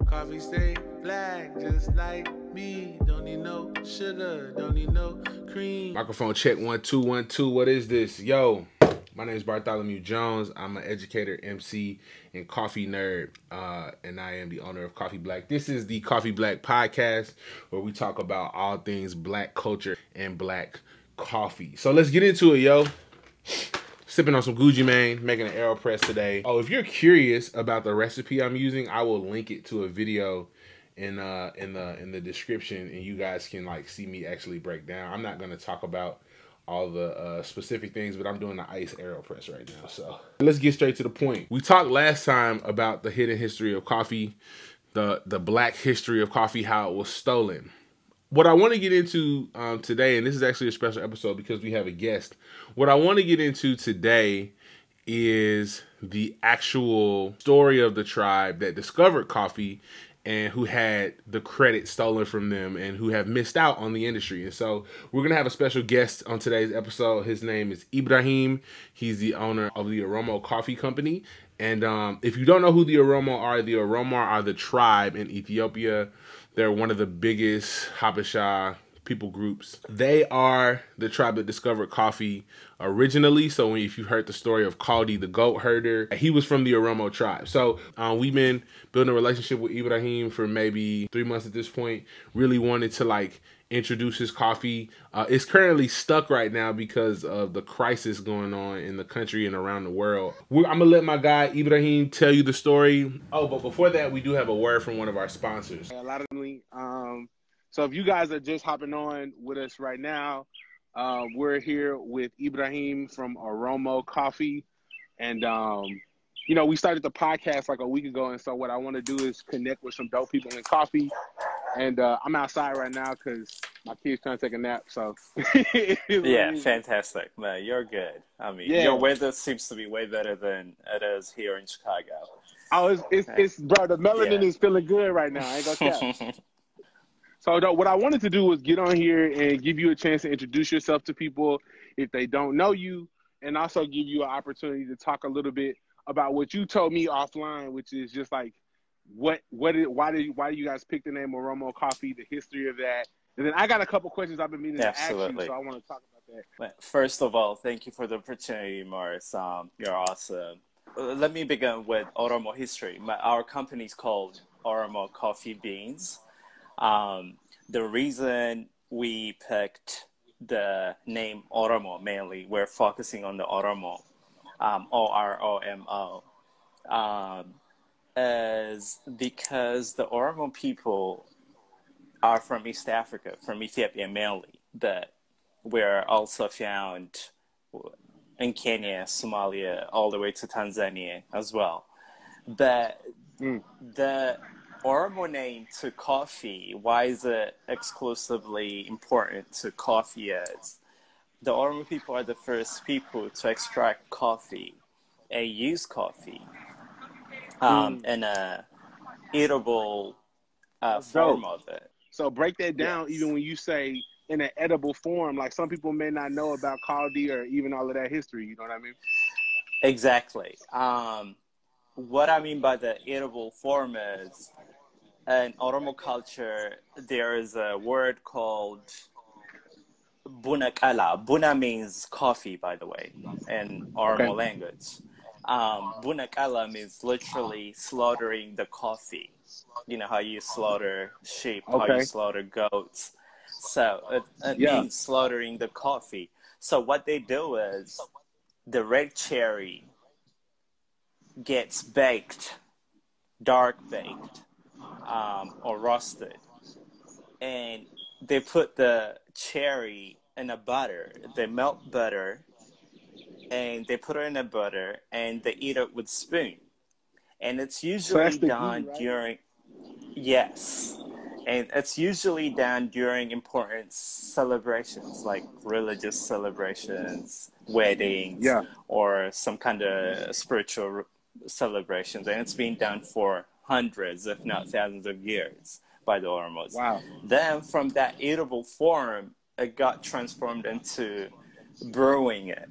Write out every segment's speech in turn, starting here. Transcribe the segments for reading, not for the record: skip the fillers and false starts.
Coffee stay black, just like me. Don't need no sugar, don't need no cream. Microphone check 1 2 1 2. What is this? Yo, my name is Bartholomew Jones. I'm an educator, MC, and coffee nerd, and I am the owner of Coffee Black. This is the Coffee Black podcast, where we talk about all things black culture and black coffee. So let's get into it, yo. Sipping on some Gucci Mane, making an AeroPress today. Oh, if you're curious about the recipe I'm using, I will link it to a video in the description, and you guys can like see me actually break down. I'm not gonna talk about all the specific things, but I'm doing the ice AeroPress right now. So let's get straight to the point. We talked last time about the hidden history of coffee, the black history of coffee, how it was stolen. What I want to get into today, and this is actually a special episode because we have a guest. What I want to get into today is the actual story of the tribe that discovered coffee and who had the credit stolen from them and who have missed out on the industry. And so we're going to have a special guest on today's episode. His name is Ibrahim. He's the owner of the Oromo Coffee Company. And if you don't know who the Oromo are the tribe in Ethiopia. They're one of the biggest Habesha people groups. They are the tribe that discovered coffee originally. So if you heard the story of Kaldi, the goat herder, he was from the Oromo tribe. So we've been building a relationship with Ibrahim for maybe 3 months at this point. Really wanted to like introduce his coffee. It's currently stuck right now because of the crisis going on in the country and around the world. I'm gonna let my guy Ibrahim tell you the story. Oh, but before that, we do have a word from one of our sponsors. A lot of so if you guys are just hopping on with us right now, we're here with Ibrahim from Oromo Coffee, and you know, we started the podcast like a week ago, and so what I want to do is connect with some dope people in coffee. And I'm outside right now because my kid's trying to take a nap. So yeah, fantastic, man. You're good. I mean, your weather seems to be way better than it is here in Chicago. Oh, it's bro. The melanin is feeling good right now. I ain't gonna cap. So what I wanted to do was get on here and give you a chance to introduce yourself to people if they don't know you, and also give you an opportunity to talk a little bit about what you told me offline, which is just like why do you guys pick the name Oromo Coffee, the history of that, and then I got a couple questions I've been meaning to ask you, so I want to talk about that. First of all, thank you for the opportunity, Morris. You're awesome. Let me begin with Oromo history. Our company is called Oromo Coffee Beans. The reason we picked the name Oromo, mainly, we're focusing on the Oromo, Oromo, is because the Oromo people are from East Africa, from Ethiopia mainly, but we're also found in Kenya, Somalia, all the way to Tanzania as well. But the Oromo name to coffee, why is it exclusively important to coffee is the Oromo people are the first people to extract coffee and use coffee in a eatable form of it. So break that down, even when you say in an edible form, like some people may not know about Kaldi or even all of that history, you know what I mean? Exactly. What I mean by the edible form is, in Oromo culture, there is a word called bunakala. Buna means coffee, by the way, in Oromo language. Bunakala means literally slaughtering the coffee. You know how you slaughter sheep, how you slaughter goats. So it means slaughtering the coffee. So what they do is the red cherry gets baked, dark baked, or roasted. And they put the cherry in a butter. They melt butter and they put it in a butter and they eat it with spoon. And it's usually done during, and it's usually done during important celebrations, like religious celebrations, weddings, or some kind of spiritual celebrations. And it's been done for hundreds, if not thousands of years by the Oromos. Wow. Then from that eatable form, it got transformed into brewing it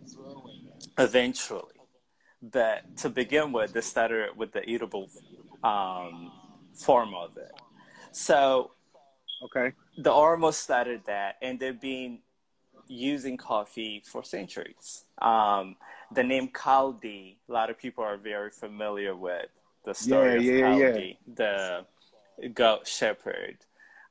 eventually. But to begin with, they started with the eatable form of it. So Okay. the Oromo started that, and they've been using coffee for centuries. The name Kaldi, a lot of people are very familiar with the story of Kaldi, the goat shepherd.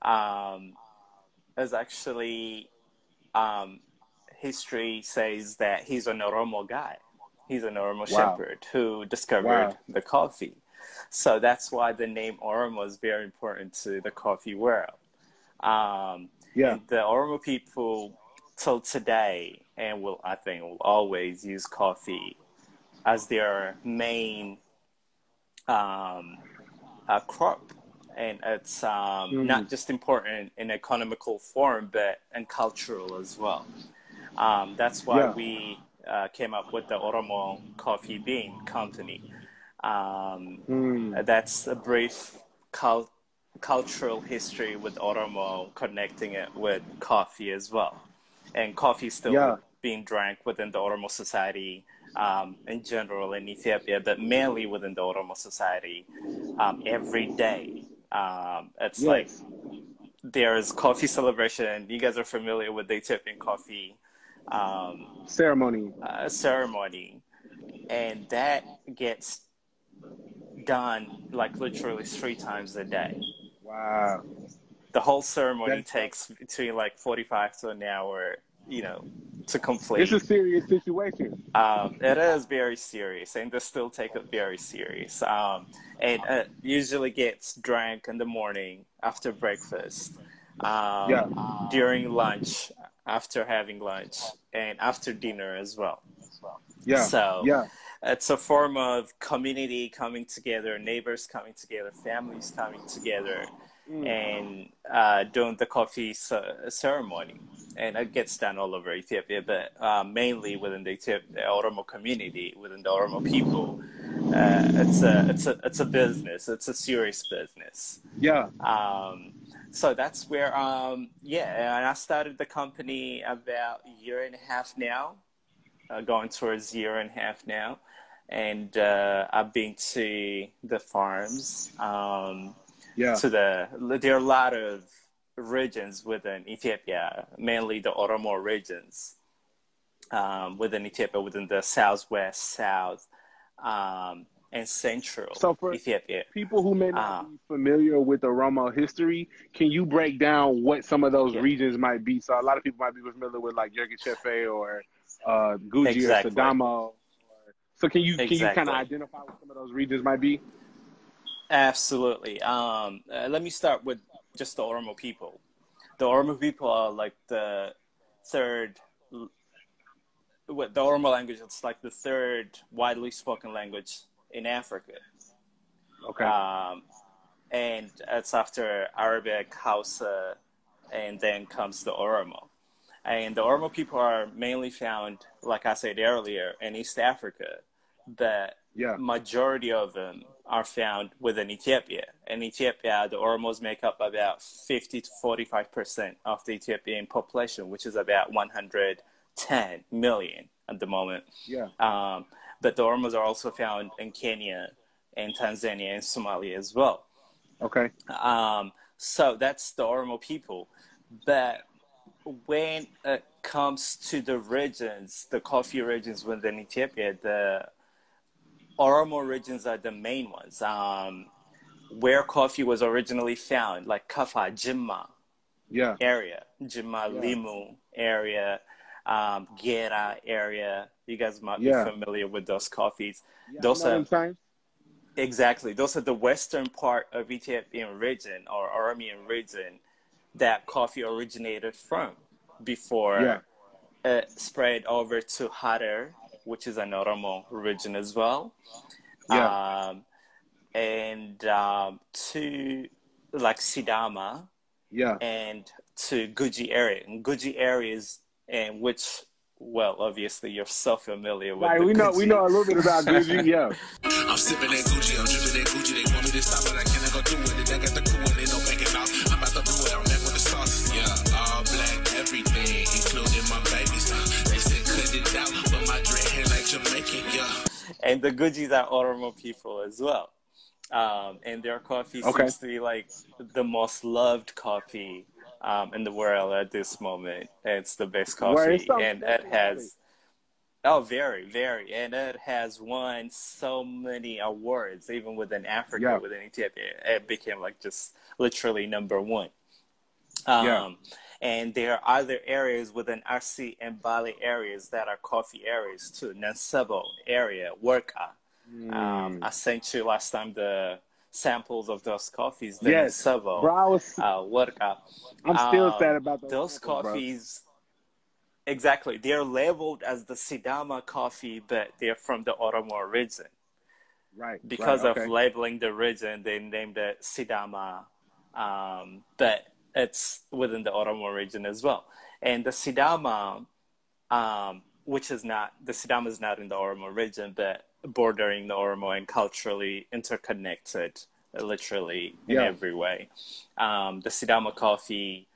Is actually, history says that he's an Oromo guy. He's an Oromo shepherd who discovered the coffee. So that's why the name Oromo is very important to the coffee world. And the Oromo people till today, and I think will always use coffee as their main crop. And it's not just important in economical form, but in cultural as well. That's why we came up with the Oromo Coffee Bean Company. That's a brief cultural history with Oromo, connecting it with coffee as well. And coffee is still being drank within the Oromo society in general in Ethiopia, but mainly within the Oromo society every day. It's like there's coffee celebration. You guys are familiar with the Ethiopian coffee ceremony, and that gets done like literally 3 times a day. Wow. The whole ceremony takes between like 45 to an hour, to complete. It's a serious situation. It is very serious, and they still take it very serious. And it usually gets drank in the morning after breakfast, during lunch, after having lunch, and after dinner as well. It's a form of community coming together, neighbors coming together, families coming together, and doing the coffee ceremony. And it gets done all over Ethiopia, but mainly within the Oromo community, within the Oromo people. It's a business. It's a serious business. So that's where, and I started the company about a year and a half now, going towards a year and a half now. And I've been to the farms, there are a lot of regions within Ethiopia, mainly the Oromo regions within Ethiopia, within the southwest, south, and central Ethiopia. People who may not be familiar with Oromo history, can you break down what some of those regions might be? So a lot of people might be familiar with like Yergi Chefe or Guji or Sadamo. So can you kind of identify what some of those regions might be? Absolutely. Let me start with just the Oromo people. The Oromo people are like the Oromo language is like the third widely spoken language in Africa. Okay. And it's after Arabic, Hausa, and then comes the Oromo. And the Oromo people are mainly found, like I said earlier, in East Africa, but majority of them are found within Ethiopia. In Ethiopia, the Oromos make up about 50 to 45% of the Ethiopian population, which is about 110 million at the moment. But the Oromos are also found in Kenya and Tanzania and Somalia as well. Okay. So that's the Oromo people. But when it comes to the regions, the coffee regions within Ethiopia, the Oromo regions are the main ones. Where coffee was originally found, like Kafa, Jimma area, Jimma, Limu area, Gera area. You guys might be familiar with those coffees. Those are exactly. Those are the western part of Ethiopian region or Oromian region that coffee originated from before it spread over to Harar, which is an Oromo region as well. And to like Sidama and to Guji area. And Guji areas in which, well, obviously you're so familiar with we know a little bit about Guji, I'm sipping that Gucci, I'm dripping that Gucci. They want me to stop, but I cannot go through with it. I got the cool and they no backing off. I'm about to do it, I'm back with the sauce. All black, everything, including my babies. They said cut it out, but my dread hair like Jamaican, And the Gujis are Oromo people as well. And their coffee Okay. seems to be like the most loved coffee in the world at this moment. It's the best Where it's coffee, something and it special about it. has oh, very, very, and it has won so many awards, even within Africa, Yeah. within Ethiopia. It became like just literally number one. Yeah. And there are other areas within RC and Bali areas that are coffee areas too. Nansebo area, Worka. I sent you last time the samples of those coffees, the Yes. Bro, Nansebo, Worka. I'm still sad about Those samples, bro. coffees, exactly, they're labeled as the Sidama coffee, but they're from the Oromo region. Right. Because right. of Okay. labeling the region, they named it Sidama, but it's within the Oromo region as well. And the Sidama, which is not, the Sidama is not in the Oromo region, but bordering the Oromo and culturally interconnected, literally in Yeah. every way. The Sidama coffee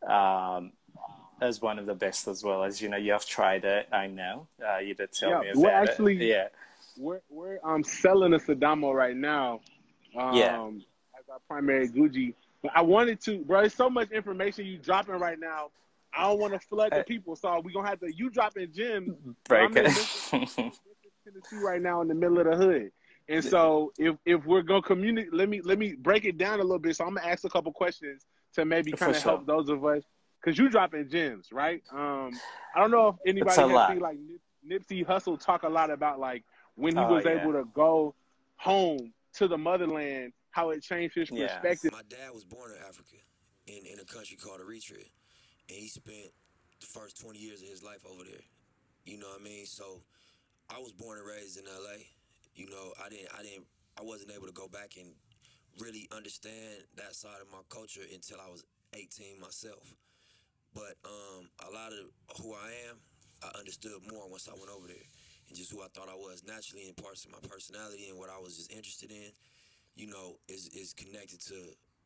is one of the best as well. As you know, you have tried it, I know. You did tell Yeah. me We're about actually it. Yeah. we're selling a Sidamo right now. Yeah. As our primary Gucci. But I wanted to, bro, there's so much information you dropping right now. I don't want to flood the people. So we're gonna have to you dropping gems. But Break I'm in it. Memphis, Tennessee right now in the middle of the hood. And so if we're gonna communicate, let me break it down a little bit. So I'm gonna ask a couple questions to maybe For kind of sure. help those of us, because you dropping gems, right? I don't know if It's anybody a has lot. seen like Nipsey Hussle talk a lot about like when he Oh, was yeah. able to go home to the motherland, how it changed his Yeah. perspective. My dad was born in Africa, in a country called Eritrea, and he spent the first 20 years of his life over there. You know what I mean? So I was born and raised in LA. You know, I wasn't able to go back and really understand that side of my culture until I was 18 myself. But a lot of who I am, I understood more once I went over there, and just who I thought I was naturally, and parts of my personality and what I was just interested in, you know, is connected to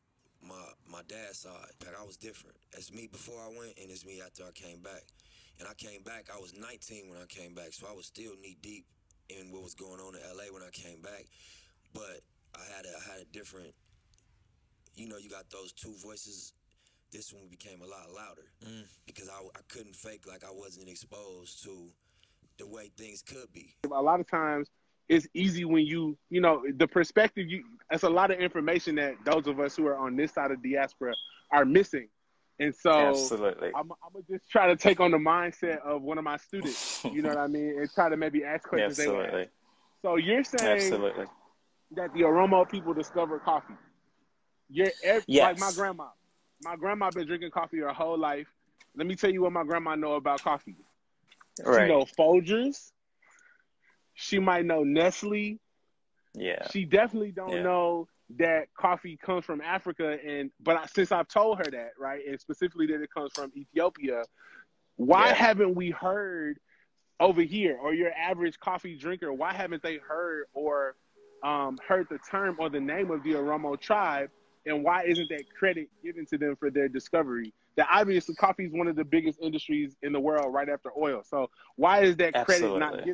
my dad's side. I was different. It's me before I went, and it's me after I came back. And I came back, I was 19 when I came back, so I was still knee deep in what was going on in LA when I came back. But I had a different, you know, you got those two voices. This one became a lot louder because I couldn't fake like I wasn't exposed to the way things could be. A lot of times it's easy when you know, the perspective, that's a lot of information that those of us who are on this side of diaspora are missing. And so Absolutely. I'm going to just try to take on the mindset of one of my students, you know what I mean, and try to maybe ask questions they would Absolutely. ask. So you're saying Absolutely. that the Oromo people discovered coffee. Like Yes. my grandma been drinking coffee her whole life. Let me tell you what my grandma know about coffee. She Right. know Folgers. She might know Nestle. Yeah. She definitely don't Yeah. know that coffee comes from Africa, but since I've told her that, right, and specifically that it comes from Ethiopia, why Yeah. haven't we heard over here, or your average coffee drinker, why haven't they heard or heard the term or the name of the Oromo tribe, and why isn't that credit given to them for their discovery? That obviously coffee is one of the biggest industries in the world right after oil. So why is that credit not Absolutely. given?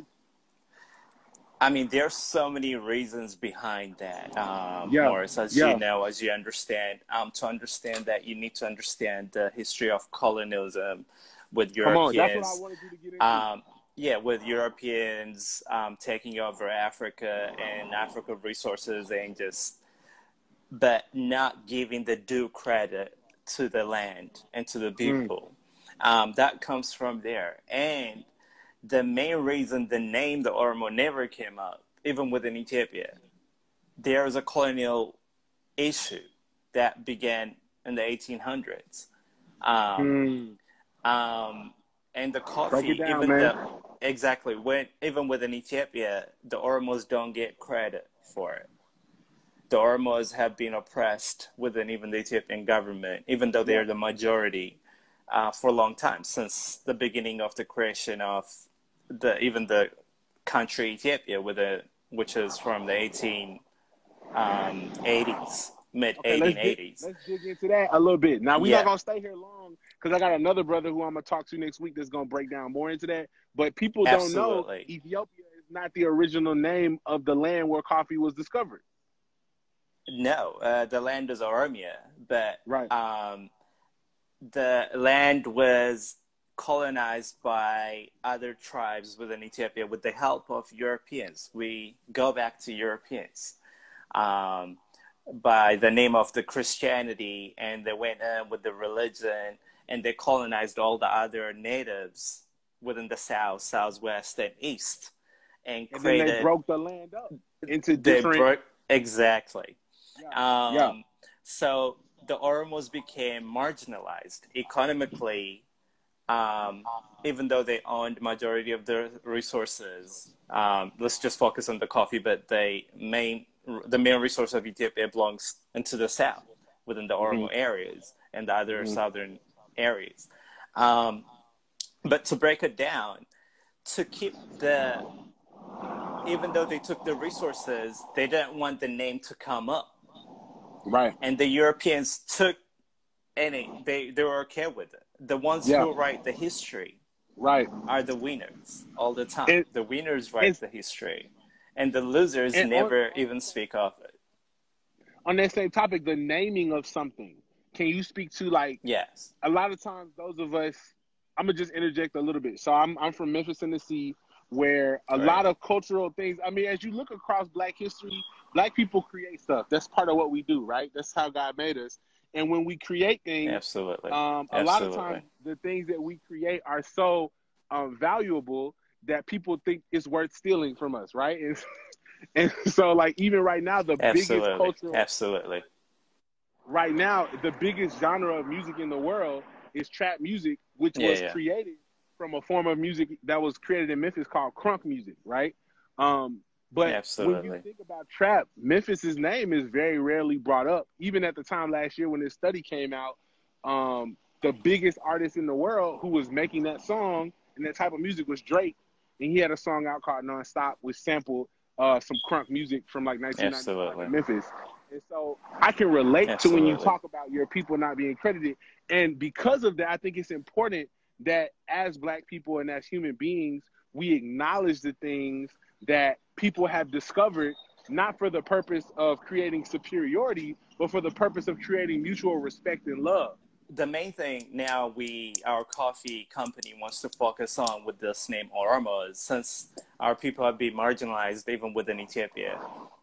I mean, there's so many reasons behind that, Yeah. Morris, as Yeah. you know, as you understand. To understand that, you need to understand the history of colonialism with Come on, that's what I Europeans. wanted you to get into. Yeah, with Europeans taking over Africa and African resources and but not giving the due credit to the land and to the people. That comes from there. And the main reason the name the Oromo never came up, even within Ethiopia, there is a colonial issue that began in the 1800s. And the coffee, Break it down, even man. exactly, even within Ethiopia, the Oromos don't get credit for it. The Oromos have been oppressed within even the Ethiopian government, even though they're the majority for a long time, since the beginning of the creation of even the country Ethiopia, which is from the 1880s, mid-1880s. Let's dig into that a little bit. Now, we're Yeah. not going to stay here long because I got another brother who I'm going to talk to next week that's going to break down more into that. But people don't know Absolutely. Ethiopia is not the original name of the land where coffee was discovered. No, the land is Oromia, but Right. The land was colonized by other tribes within Ethiopia with the help of Europeans. We go back to Europeans by the name of the Christianity, and they went in with the religion, and they colonized all the other natives within the south, southwest, and east, and created. Then they broke the land up into different. Exactly. Yeah. So the Oromos became marginalized economically, even though they owned majority of the resources. Let's just focus on the coffee, but the main resource of Ethiopia belongs into the south, within the Oromo areas and the other southern areas. But to break it down, to keep even though they took the resources, they didn't want the name to come up. Right. And the Europeans took they were okay with it. The ones who write the history are the winners all the time. The winners write the history, and the losers never even speak of it. On that same topic, the naming of something. Can you speak to, like, yes, a lot of times those of us, I'm going to just interject a little bit. So I'm from Memphis, Tennessee, where a lot of cultural things, I mean, as you look across Black history, Black people create stuff. That's part of what we do, right? That's how God made us. And when we create things, absolutely, a lot of times the things that we create are so valuable that people think it's worth stealing from us, right? And so, like, even right now, the biggest cultural... Absolutely. Right now, the biggest genre of music in the world is trap music, which was created from a form of music that was created in Memphis called crunk music, right? But when you think about trap, Memphis's name is very rarely brought up. Even at the time last year when this study came out, the biggest artist in the world who was making that song and that type of music was Drake. And he had a song out called Nonstop, which sampled some crunk music from like 1995 in Memphis. And so I can relate to when you talk about your people not being credited. And because of that, I think it's important that as Black people and as human beings, we acknowledge the things that people have discovered, not for the purpose of creating superiority, but for the purpose of creating mutual respect and love. The main thing now our coffee company wants to focus on with this name Oromo is, since our people have been marginalized even within Ethiopia,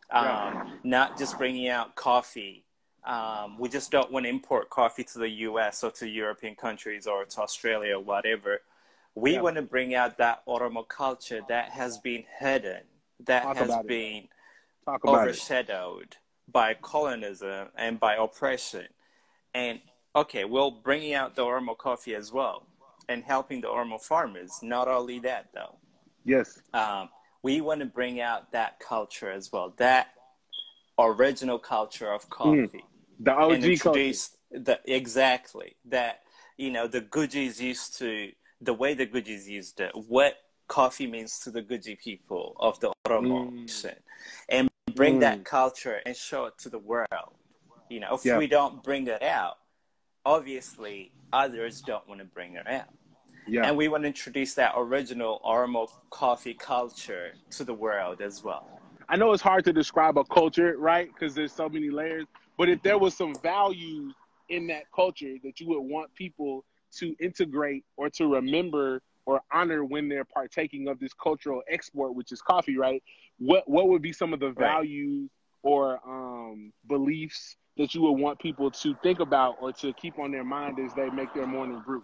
not just bringing out coffee. We just don't want to import coffee to the US or to European countries or to Australia or whatever. We want to bring out that Oromo culture that has been hidden, that has been overshadowed by colonialism and by oppression. And we're bringing out the Oromo coffee as well and helping the Oromo farmers. Not only that, though. Yes. We want to bring out that culture as well, that original culture of coffee. The OG culture. Exactly. That, the Gujis used to, the way the Gujis used it, what coffee means to the Guji people of the Oromo nation, and bring that culture and show it to the world. If we don't bring it out, obviously others don't want to bring it out. Yeah. And we want to introduce that original Oromo coffee culture to the world as well. I know it's hard to describe a culture, right? Because there's so many layers. But if there was some values in that culture that you would want people to integrate or to remember or honor when they're partaking of this cultural export, which is coffee, right? What would be some of the values or beliefs that you would want people to think about or to keep on their mind as they make their morning brew?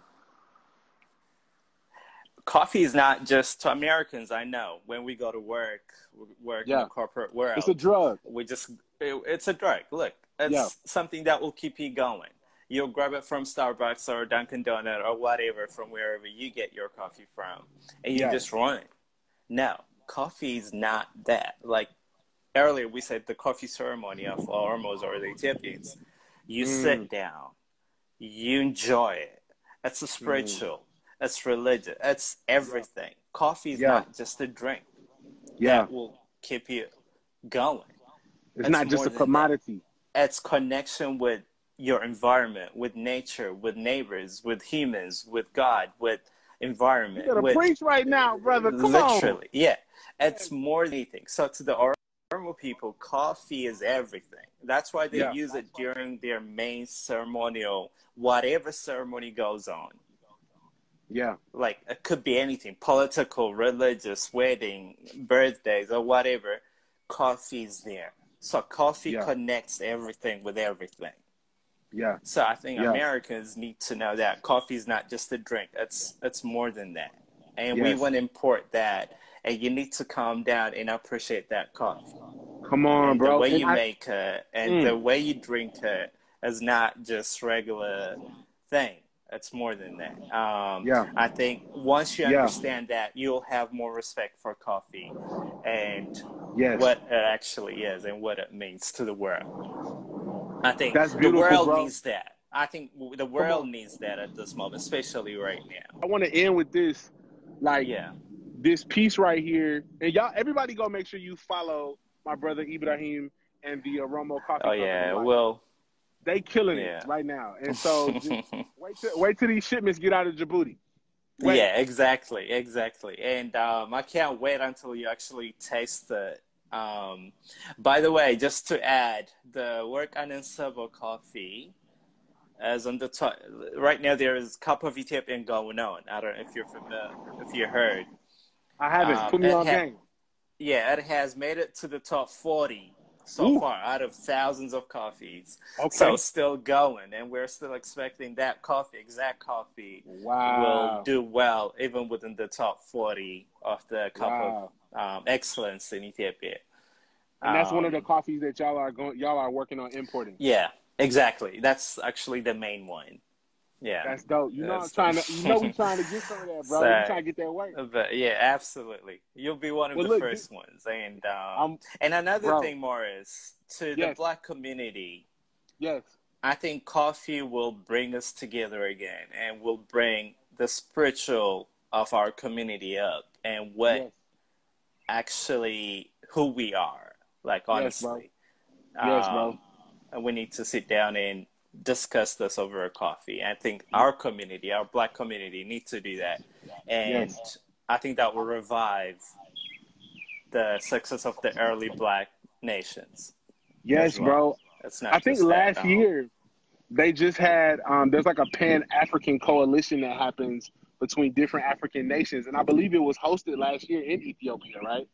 Coffee is not just to Americans. I know when we go to work in the corporate world, it's a drug. It's a drug. Look, it's something that will keep you going. You'll grab it from Starbucks or Dunkin' Donut or whatever, from wherever you get your coffee from, and you just run it. No, coffee is not that. Like earlier, we said the coffee ceremony of Oromos or the Ethiopians. You sit down, you enjoy it. It's a spiritual. It's religious. It's everything. Coffee is not just a drink. That will keep you going. It's not just a commodity. It's connection with your environment, with nature, with neighbors, with humans, with God, with environment. You gotta preach right now, brother. Come on. Literally, yeah. It's more than anything. So to the Oromo Oromo people, coffee is everything. That's why they Yeah. use it during their main ceremonial, whatever ceremony goes on. Yeah. Like, it could be anything, political, religious, wedding, birthdays, or whatever. Coffee's there. So coffee Yeah. connects everything with everything. Yeah. So I think Yeah. Americans need to know that coffee is not just a drink. It's more than that. And we Yes. want to import that. And you need to calm down and appreciate that coffee. Come on, And bro. the way And you make it and the way you drink it is not just regular thing. It's more than that. Yeah. I think once you Yeah. understand that, you'll have more respect for coffee and Yes. what it actually is and what it means to the world. I think That's the beautiful, world bro. needs that. I think the world needs that at this moment, especially right now. I want to end with this, like Yeah. this piece right here, and y'all, everybody, go make sure you follow my brother Ibrahim and the Oromo Coffee Oh, Company. yeah. Like, Well, they killing yeah. it right now, and so just wait till these shipments get out of Djibouti. Wait. Yeah, exactly. And I can't wait until you actually taste it. By the way, just to add, the work on Nsebo coffee is on the top. Right now, there is Cup of Ethiopian going on. I don't know if you're familiar, if you heard. I haven't. Put me on game. Yeah, it has made it to the top 40 so far out of thousands of coffees. Okay. So still going, and we're still expecting that coffee, exact coffee, will do well even within the top 40 of the Cup of Excellence in Ethiopia. And that's one of the coffees that y'all are working on importing. Yeah, exactly. That's actually the main one. Yeah, that's dope. You know, we're trying to get some of that, bro. We're trying to get that work. But yeah, absolutely. You'll be one of the first ones. And another thing, Morris, to the Black community. Yes. I think coffee will bring us together again, and will bring the spiritual of our community up, and what actually who we are. Like, honestly. Yes, bro. And we need to sit down and discuss this over a coffee. I think our community, our Black community, needs to do that. And I think that will revive the success of the early Black nations. Yes, bro. It's not I think last year they just had, there's like a Pan-African coalition that happens between different African nations. And I believe it was hosted last year in Ethiopia, right?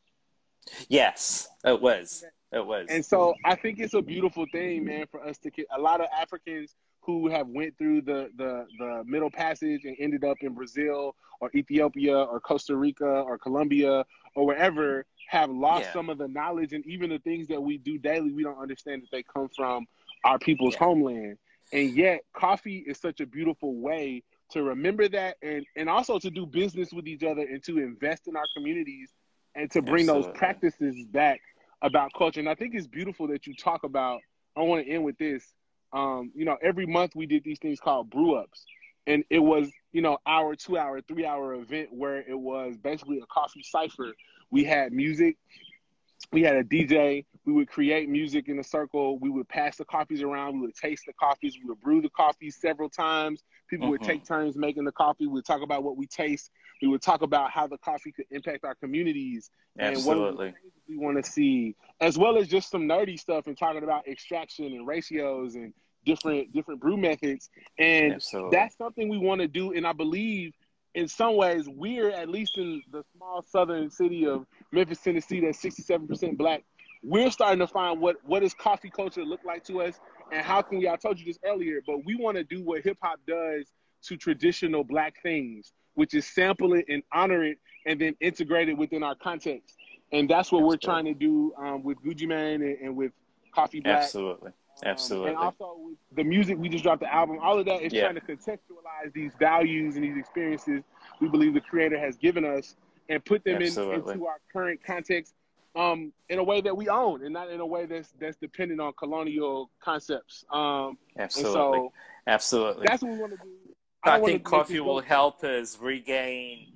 Yes, it was. It was. And so I think it's a beautiful thing, man, for us to get a lot of Africans who have went through the Middle Passage and ended up in Brazil or Ethiopia or Costa Rica or Colombia or wherever, have lost some of the knowledge, and even the things that we do daily, we don't understand that they come from our people's homeland. And yet coffee is such a beautiful way to remember that, and also to do business with each other, and to invest in our communities, and to bring those practices back about culture. And I think it's beautiful that you talk about, I want to end with this. You know, every month we did these things called brew ups, and it was, you know, hour, 2 hour, 3 hour event where it was basically a coffee cipher. We had music, we had a DJ, we would create music in a circle, we would pass the coffees around, we would taste the coffees, we would brew the coffees several times. People would take turns making the coffee. We would talk about what we taste. We would talk about how the coffee could impact our communities and what we want to see, as well as just some nerdy stuff and talking about extraction and ratios and different brew methods. And that's something we want to do. And I believe in some ways we're, at least in the small southern city of Memphis, Tennessee, that's 67% Black, we're starting to find what does coffee culture look like to us, and how can we, I told you this earlier, but we want to do what hip hop does to traditional Black things, which is sample it and honor it and then integrate it within our context. And that's what we're trying to do with Gucci Mane and with Coffee Black. Absolutely. And also with the music, we just dropped the album. All of that is trying to contextualize these values and these experiences we believe the creator has given us, and put them into our current context in a way that we own, and not in a way that's dependent on colonial concepts. Absolutely. That's what we want to do. I think coffee will help us regain,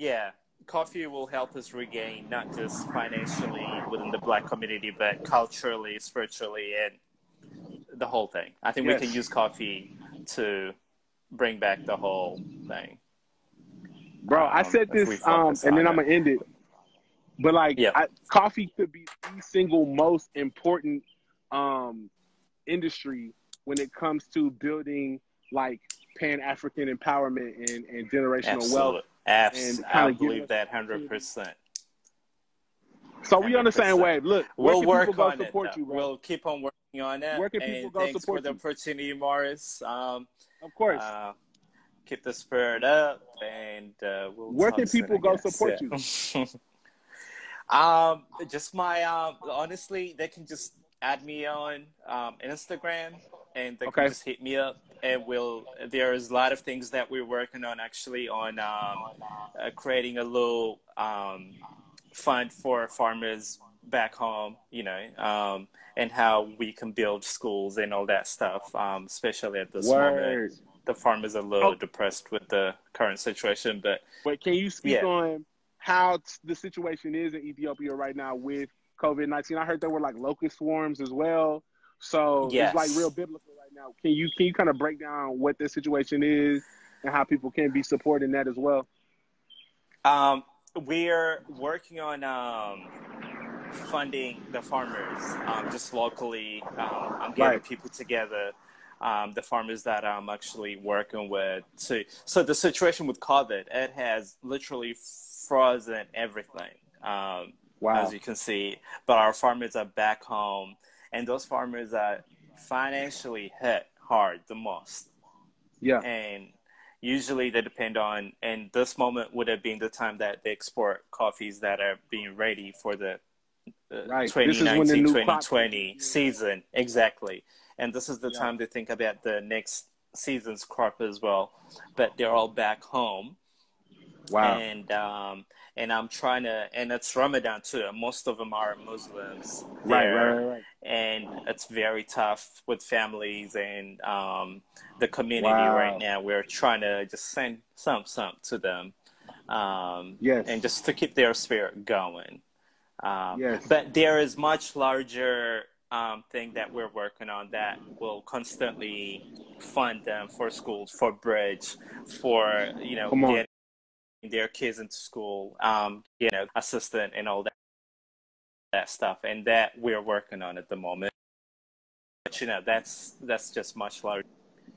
coffee will help us regain, not just financially within the Black community, but culturally, spiritually, and the whole thing. I think we can use coffee to bring back the whole thing. Bro, I said this, and then I'm going to end it. But like, Yeah. coffee could be the single most important industry when it comes to building like Pan-African empowerment and generational wealth. And I believe that 100%. So we on the same wave. Look, where can people go support you, bro? We'll keep on working on it. Where can people go thanks support for the you? opportunity, Morris. Of course. Keep the spirit up, and we'll Where talk can soon, people I go guess. support you? Just my honestly, they can just add me on Instagram, and they can just hit me up, and there's a lot of things that we're working on actually on creating a little fund for farmers back home, you know, and how we can build schools and all that stuff, especially at this moment. The farmers are a little depressed with the current situation, but can you speak on how the situation is in Ethiopia right now with COVID-19? I heard there were like locust swarms as well, so it's like real biblical right now. Can you kind of break down what the situation is and how people can be supporting that as well? We're working on funding the farmers just locally. I'm getting people together. The farmers that I'm actually working with. So the situation with COVID, it has literally frozen everything, as you can see. But our farmers are back home, and those farmers are financially hit hard the most. Yeah. And usually they depend on, and this moment would have been the time that they export coffees that are being ready for the 2019-2020 season. Exactly. And this is the time to think about the next season's crop as well. But they're all back home. Wow. And I'm trying to, and it's Ramadan too. Most of them are Muslims. Right. And it's very tough with families and the community right now. We're trying to just send some to them. And just to keep their spirit going. But there is much larger thing that we're working on that will constantly fund them for schools, for bridge, for, you know, getting their kids into school, you know, assistant and all that stuff. And that we're working on at the moment. But, you know, that's just much larger.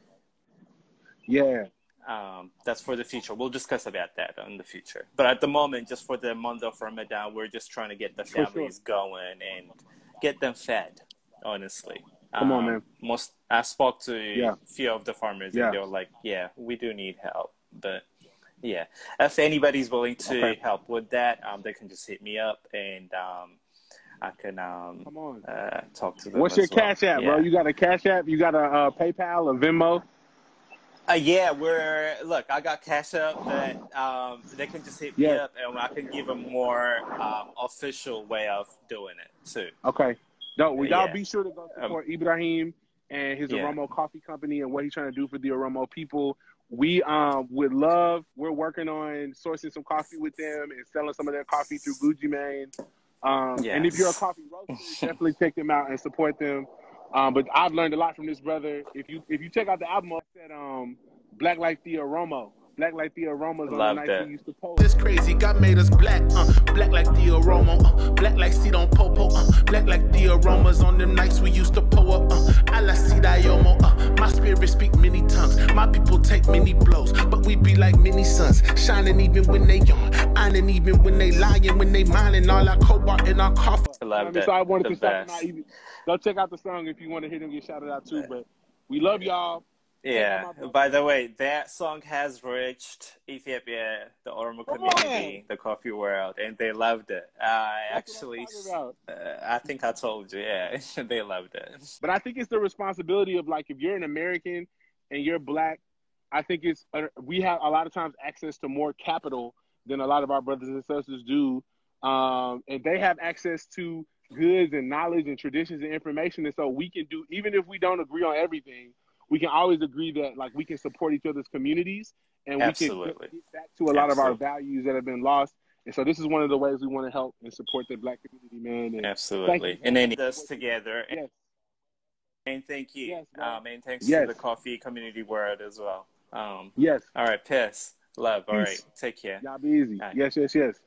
Yeah. That's for the future. We'll discuss about that in the future. But at the moment, just for the month of Ramadan, we're just trying to get the families going and get them fed, honestly. Come on, man. I spoke to a few of the farmers, and they were like, yeah, we do need help. But, yeah, if anybody's willing to help with that, they can just hit me up, and I can talk to them. What's your Cash App, bro? You got a Cash App? You got a PayPal, a Venmo? I got Cash App, but they can just hit me up, and I can give a more official way of doing it too. Okay. No, y'all be sure to go support Ibrahim and his Oromo Coffee Company and what he's trying to do for the Oromo people. We we're working on sourcing some coffee with them and selling some of their coffee through Gucci Mane. And if you're a coffee roaster, definitely check them out and support them. But I've learned a lot from this brother. If you check out the album, I said Black Like the Oromo. Black Like the Aromas on the nights we used to post. This crazy, God made us black, black like the aroma, black like seed on popo, black like the aromas on them nights we used to pull up, I like see Diomo, my spirit speak many tongues, my people take many blows, but we be like many suns, shining even when they yawn, ironing even when they lying, when they mining all our cobalt in our coffee. I love that. So I wanted to shout out, go check out the song if you want to hear them get shouted out too, but we love y'all. Yeah. By the way, that song has reached Ethiopia, the Oromo community, the coffee world, and they loved it. I think I told you, they loved it. But I think it's the responsibility of, like, if you're an American and you're black, I think we have a lot of times access to more capital than a lot of our brothers and sisters do, and they have access to goods and knowledge and traditions and information, and so we can do, even if we don't agree on everything, we can always agree that, like, we can support each other's communities and we can get back to a lot of our values that have been lost. And so this is one of the ways we want to help and support the black community, man. And absolutely. And then us together. And thank you. And thanks to the coffee community world as well. All right, peace. Love. All right. Take care. Y'all be easy. Right. Yes.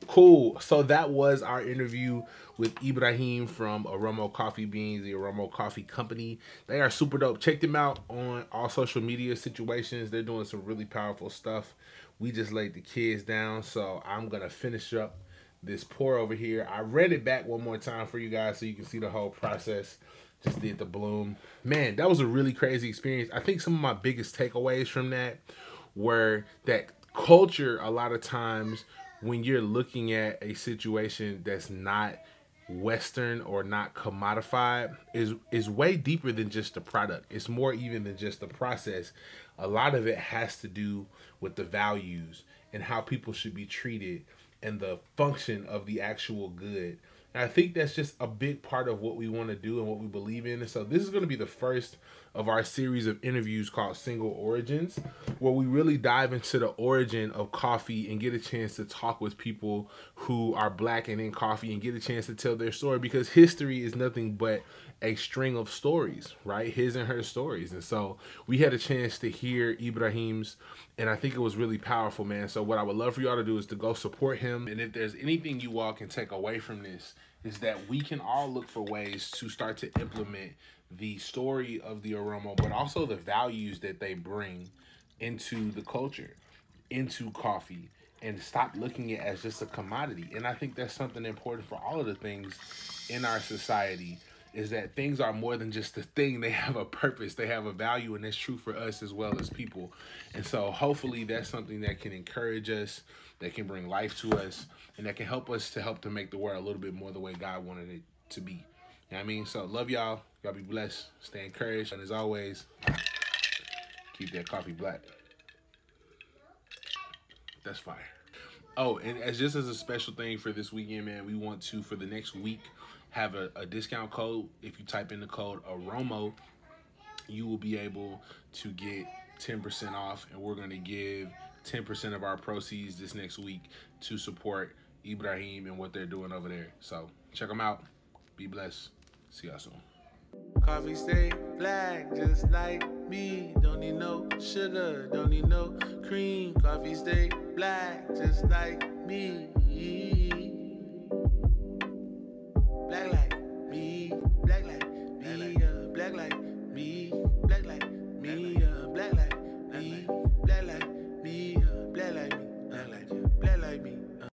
Cool. So that was our interview with Ibrahim from Aromo Coffee Beans, the Aromo Coffee Company. They are super dope. Check them out on all social media situations. They're doing some really powerful stuff. We just laid the kids down, so I'm going to finish up this pour over here. I read it back one more time for you guys so you can see the whole process. Just did the bloom. Man, that was a really crazy experience. I think some of my biggest takeaways from that were that culture, a lot of times when you're looking at a situation that's not Western or not commodified, is way deeper than just the product. It's more even than just the process. A lot of it has to do with the values and how people should be treated and the function of the actual good. And I think that's just a big part of what we want to do and what we believe in. And so this is going to be the first of our series of interviews called Single Origins, where we really dive into the origin of coffee and get a chance to talk with people who are Black and in coffee and get a chance to tell their story, because history is nothing but a string of stories, right? His and her stories. And so we had a chance to hear Ibrahim's, and I think it was really powerful, man. So what I would love for y'all to do is to go support him. And if there's anything you all can take away from this, is that we can all look for ways to start to implement the story of the Aromo, but also the values that they bring into the culture, into coffee, and stop looking at it as just a commodity. And I think that's something important for all of the things in our society, is that things are more than just a thing. They have a purpose, they have a value, and that's true for us as well as people. And so hopefully that's something that can encourage us, that can bring life to us, and that can help us to make the world a little bit more the way God wanted it to be. You know what I mean? So love y'all. Y'all be blessed. Stay encouraged. And as always, keep that coffee black. That's fire. Oh, and as just as a special thing for this weekend, man, we want to, for the next week, have a discount code. If you type in the code AROMO, you will be able to get 10% off, and we're going to give 10% of our proceeds this next week to support Ibrahim and what they're doing over there. So check them out. Be blessed. See y'all soon. Coffee stay black just like me. Don't need no sugar, don't need no cream. Coffee stay black just like me.